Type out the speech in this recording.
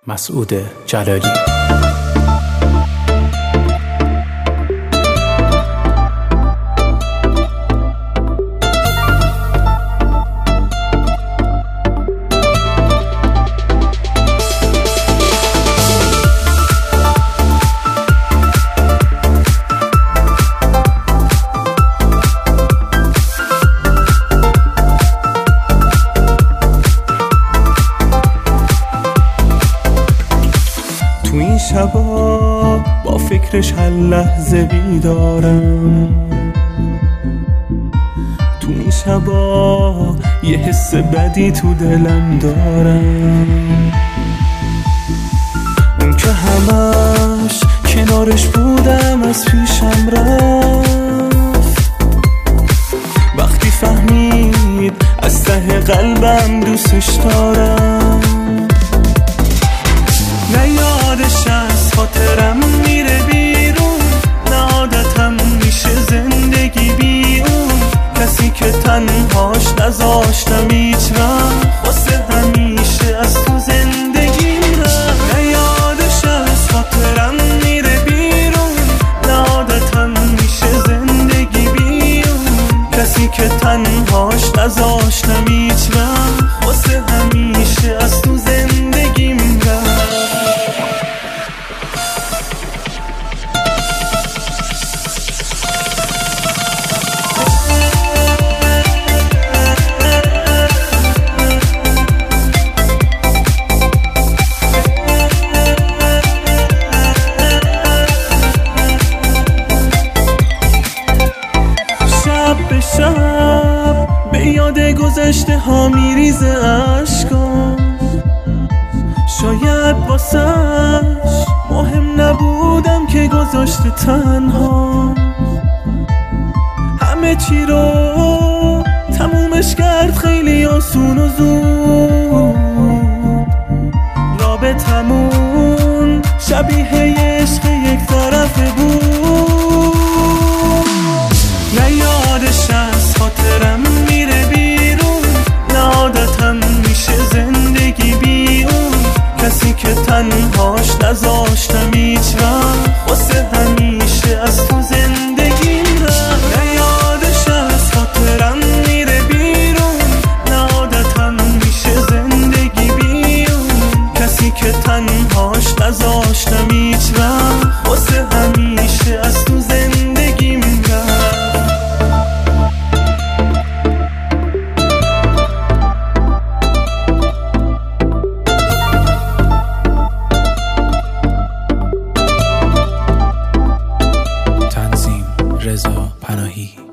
مسعود جلالی. تو این شبا با فکرش هر لحظه بیدارم، تو این شبا یه حس بدی تو دلم دارم. اون که همش کنارش بودم از پیشم رفت، وقتی فهمید از ته قلبم دوستش دارم. نه یادش از خاطرم میره بیرون، نه عادتم میشه زندگی بی اون، کسی که تنهاش نذاشتم هیچ وقت، واسه همیشه از تو زندگیم رفت. نه یادش از خاطرم میره بیرون، نه عادتم میشه زندگی بی اون، کسی که تنهاش نذاشتم هیچ وقت، واسه همیشه از تو زندگیم رفت. به شب به یاد گذشته ها میریزه عشقام، شاید واسش مهم نبودم که گذاشته تنها، همه چی رو تمومش کرد خیلی آسون و زود، رابطمون شبیه عشق یک طرفه بود. نه یادش از خاطرم میره بیرون، نه عادتم میشه زندگی بی اون، کسی که تنهاش نذاشتم هیچ وقت، واسه همیشه از تو زندگیم رفت. نه یادش از خاطرم میره بیرون، نه عادتم میشه زندگی بی اون، کسی که تنهاش نذاشتم هیچ وقت، واسه همیشه از تو زندگیم رفت. تنظیم رضا پناهی.